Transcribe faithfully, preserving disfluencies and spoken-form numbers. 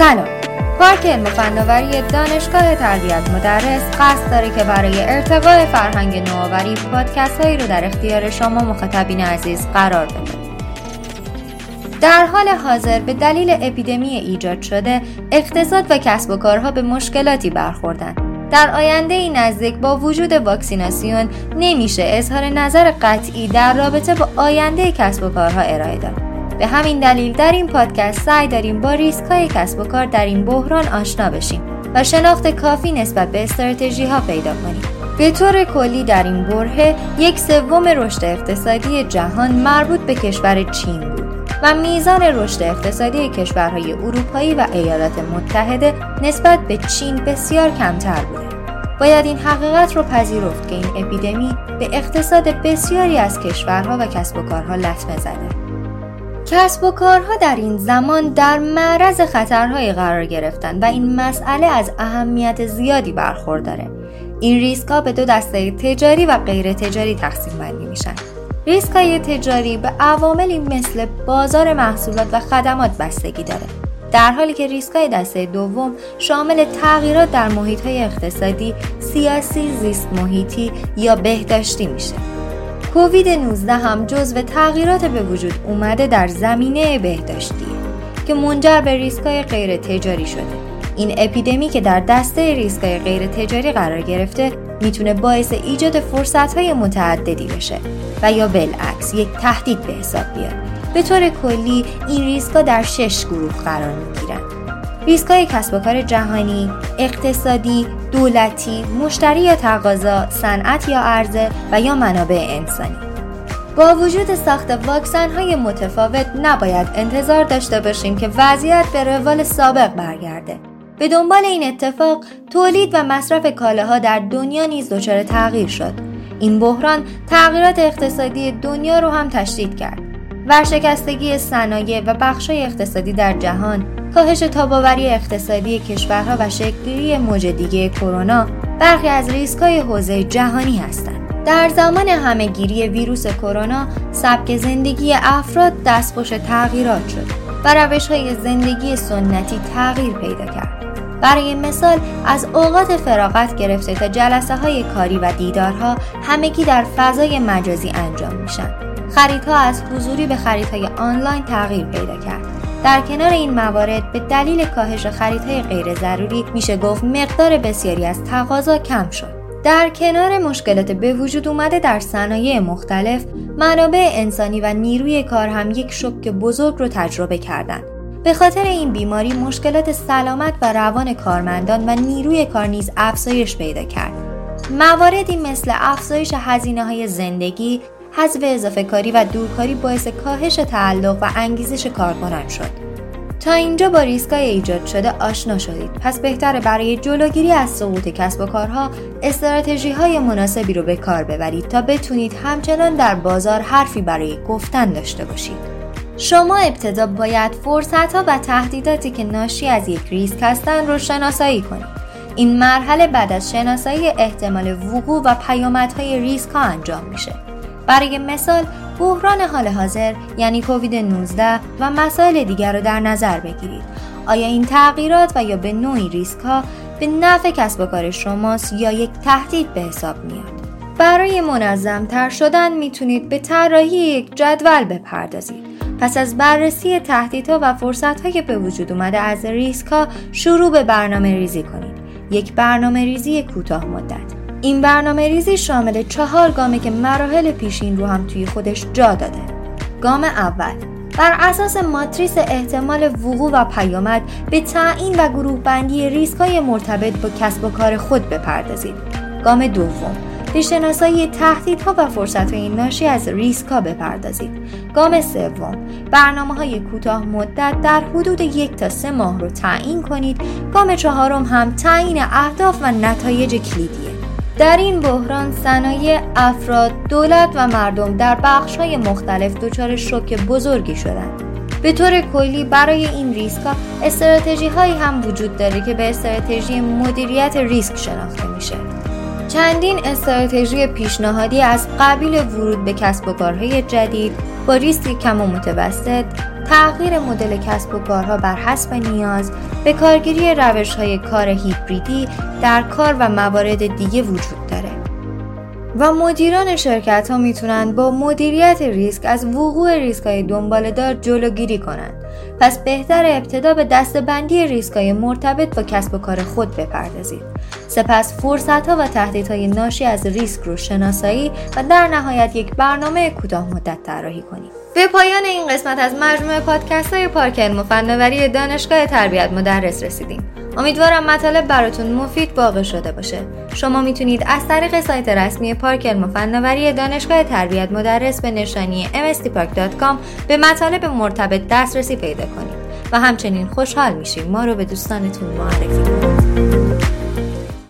سلام. پارک علم و فناوری دانشگاه تربیت مدرس قصد داره که برای ارتقاء فرهنگ نوآوری پادکست هایی رو در اختیار شما مخاطبین عزیز قرار بده. در حال حاضر به دلیل اپیدمی ایجاد شده اقتصاد و کسب و کارها به مشکلاتی برخوردن. در آینده نزدیک با وجود واکسیناسیون نمیشه اظهار نظر قطعی در رابطه با آینده کسب و کارها ارائه داد. به همین دلیل در این پادکست سعی داریم با ریسک‌های کسب و کار در این بحران آشنا بشیم و شناخت کافی نسبت به استراتژی‌ها پیدا کنیم. به طور کلی در این برهه یک سوم رشد اقتصادی جهان مربوط به کشور چین بود و میزان رشد اقتصادی کشورهای اروپایی و ایالات متحده نسبت به چین بسیار کمتر بوده. باید این حقیقت رو پذیرفت که این اپیدمی به اقتصاد بسیاری از کشورها و کسب و کارها لطمه زده. کسب و کارها در این زمان در معرض خطرهایی قرار گرفتن و این مسئله از اهمیت زیادی برخورداره. این ریسک‌ها به دو دسته تجاری و غیر تجاری تقسیم بندی میشن. ریسک‌های تجاری به عواملی مثل بازار محصولات و خدمات بستگی داره، در حالی که ریسک‌های دسته دوم شامل تغییرات در محیط‌های اقتصادی، سیاسی، زیست محیطی یا بهداشتی میشه. کووید نوزده هم جزو تغییرات به وجود اومده در زمینه بهداشتیه که منجر به ریسک‌های غیر تجاری شده. این اپیدمی که در دسته ریسک‌های غیر تجاری قرار گرفته میتونه باعث ایجاد فرصت‌های متعددی بشه و یا بالعکس یک تهدید به حساب بیاد. به طور کلی این ریسک‌ها در شش گروه قرار می‌گیرن: ریسک‌های کسب و کار جهانی، اقتصادی، دولتی، مشتری یا تقاضا، صنعت یا عرضه و یا منابع انسانی. با وجود ساخت واکسن‌های متفاوت نباید انتظار داشته باشیم که وضعیت به روال سابق برگرده. به دنبال این اتفاق تولید و مصرف کالاها در دنیا نیز دچار تغییر شد. این بحران تغییرات اقتصادی دنیا رو هم تشدید کرد. ورشکستگی صنایع و بخش‌های اقتصادی در جهان، کاهش تاب‌آوری اقتصادی کشورها و شکل‌گیری موج دیگه کرونا برخی از ریسک‌های حوزه جهانی هستند. در زمان همه‌گیری ویروس کرونا، سبک زندگی افراد دستخوش تغییرات شد و روش‌های زندگی سنتی تغییر پیدا کرد. برای مثال از اوقات فراغت گرفته تا جلسه‌های کاری و دیدارها همگی در فضای مجازی انجام میشن. خریدها از حضوری به خریدهای آنلاین تغییر پیدا کرد. در کنار این موارد به دلیل کاهش خریدهای غیر ضروری میشه گفت مقدار بسیاری از تقاضا کم شد. در کنار مشکلات به وجود اومده در صنایع مختلف، منابع انسانی و نیروی کار هم یک شوک بزرگ رو تجربه کردند. به خاطر این بیماری مشکلات سلامت و روان کارمندان و نیروی کار نیز افزایش پیدا کرد. مواردی مثل افزایش هزینه‌های زندگی، حذف اضافه کاری و دورکاری باعث کاهش تعلق و انگیزش کارکنان شد. تا اینجا با ریسک‌های ایجاد شده آشنا شدید. پس بهتره برای جلوگیری از سقوط کسب و کارها استراتژی‌های مناسبی رو به کار ببرید تا بتونید همچنان در بازار حرفی برای گفتن داشته باشید. شما ابتدا باید فرصت‌ها و تهدیداتی که ناشی از یک ریسک هستند رو شناسایی کنید. این مرحله بعد از شناسایی احتمال وقوع و پیامدهای ریسک‌ها انجام میشه. برای مثال بحران حال حاضر یعنی کووید نوزده و مسائل دیگر رو در نظر بگیرید. آیا این تغییرات و یا به نوعی ریسک‌ها به نفع کسب و کار شماست یا یک تهدید به حساب میاد؟ برای منظم تر شدن میتونید به طراحی یک جدول بپردازید. پس از بررسی تهدیدها و فرصت‌هایی که به وجود اومده از ریسک‌ها شروع به برنامه ریزی کنید. یک برنامه ریزی کوتاه مدت. این برنامه ریزی شامل چهار گامه که مراحل پیشین رو هم توی خودش جا داده. گام اول، بر اساس ماتریس احتمال وقوع و پیامد به تعیین و گروه بندی ریسک‌های مرتبط با کسب و کار خود بپردازید. گام دوم، به شناسایی تهدیدها و فرصت‌های ناشی از ریسک‌ها بپردازید. گام سوم، برنامه‌های کوتاه مدت در حدود یک تا سه ماه رو تعیین کنید. گام چهارم هم تعیین اهداف و نتایج کلیدیه. در این بحران صنایع، افراد، دولت و مردم در بخش‌های مختلف دچار شوک بزرگی شدند. به طور کلی برای این ریسک‌ها استراتژی‌هایی هم وجود داره که به استراتژی مدیریت ریسک شناخته میشه. چندین استراتژی پیشنهادی از قبیل ورود به کسب و کارهای جدید با ریسک کم و متوسط، تغییر مدل کسب و کارها بر حسب نیاز، به کارگیری روش‌های کار هیبریدی در کار و موارد دیگه وجود داره. و مدیران شرکت ها میتونن با مدیریت ریسک از وقوع ریسک های دنباله دار جلوگیری کنند. پس بهتر ابتدا به دسته‌بندی ریسک های مرتبط با کسب و کار خود بپردازید. سپس فرصت ها و تهدیدهای ناشی از ریسک رو شناسایی و در نهایت یک برنامه کوتاه مدت طراحی کنید. به پایان این قسمت از مجموعه پادکست های پارک علم و فناوری دانشگاه تربیت مدرس رسیدیم. امیدوارم مطالب براتون مفید واقع شده باشه. شما میتونید از طریق سایت رسمی پارک علم و فناوری دانشگاه تربیت مدرس به نشانی ام اس تی پارک دات کام به مطالب مرتبط دسترسی پیدا کنید و همچنین خوشحال میشیم ما رو به دوستانتون معرفی کنید.